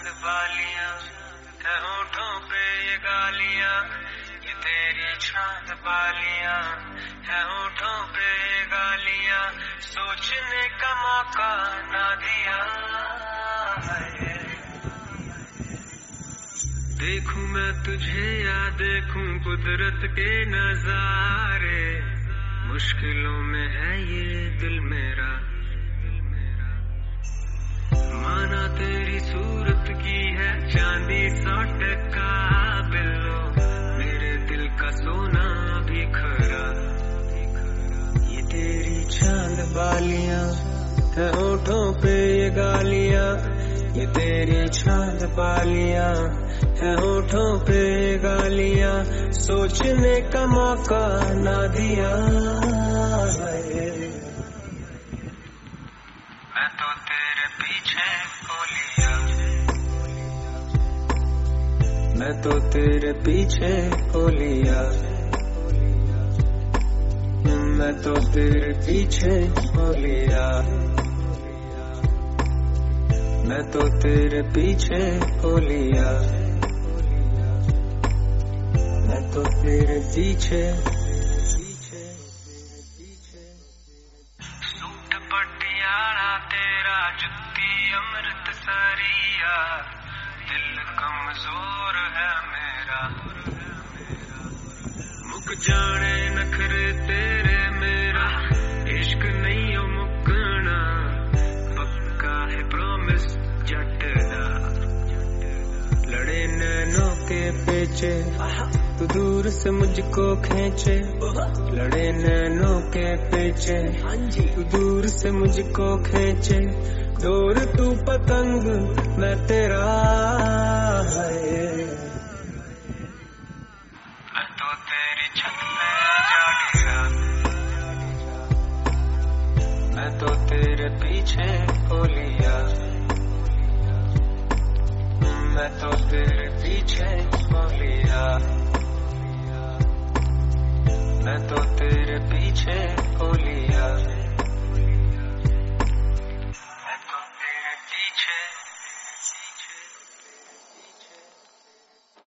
बालियां है होठों पे ये गालियां, ये तेरी चांद बालियां है होठों पे ये गालियां, सोचने का मौका ना दिया। देखूं मैं तुझे या देखूं कुदरत के नजारे, मुश्किलों में है ये दिल मेरा। माना तेरी सूरत की है चांदी 100% बिल्लो, मेरे दिल का सोना भी खरा। ये तेरी चांद बालियां है होठों पे ये गालियां, ये तेरी चांद बालियां है होठों पे ये गालियां, सोचने का मौका ना दिया। मैं तो तेरे पीछे गोलियां, मैं तो तेरे पीछे गोलियां, मैं तो तेरे पीछे गोलियां, मैं तो तेरे पीछे गोलियां, मैं तो तेरे पीछे। सूट पटियाला तेरा जुत्ती अमृतसरिया, दिल कमजोर है मेरा। मुक जाने नखरे तेरे मेरा, इश्क नहीं हो मुकना, पक्का है प्रॉमिस जट दा। लड़े नैनों के पेचे तू दूर से मुझको खींचे, लड़े नैनों के पेचे तू दूर से मुझको खींचे, दूर तू पतंग मैं तेरा। मैं तो तेरी छत पे जा गिरा, मैं तो तेरे पीछे गोलियां, मैं तो तेरे पीछे गोलियां, मैं तो तेरे पीछे गोलियां।